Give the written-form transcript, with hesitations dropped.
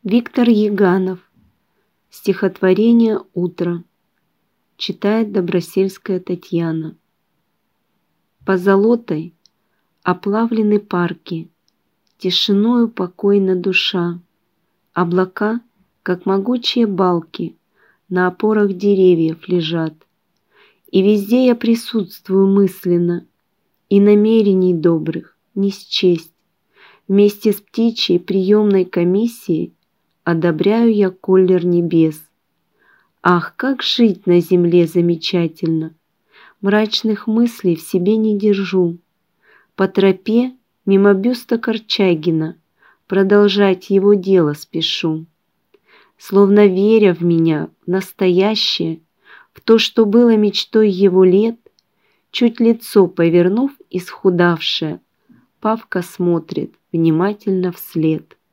Виктор Яганов. Стихотворение «Утро». Читает Добросельская Татьяна. Позолотой оплавлены парки, тишиною покойна душа. Облака, как могучие балки, на опорах деревьев лежат. И везде я присутствую мысленно, и намерений добрых не счесть. Вместе с птичьей приемной комиссией одобряю я колер небес. Ах, как жить на земле замечательно! Мрачных мыслей в себе не держу. По тропе мимо бюста Корчагина продолжать его дело спешу. Словно веря в меня, в настоящее, в то, что было мечтой его лет, чуть лицо повернув исхудавшее, Павка смотрит внимательно вслед.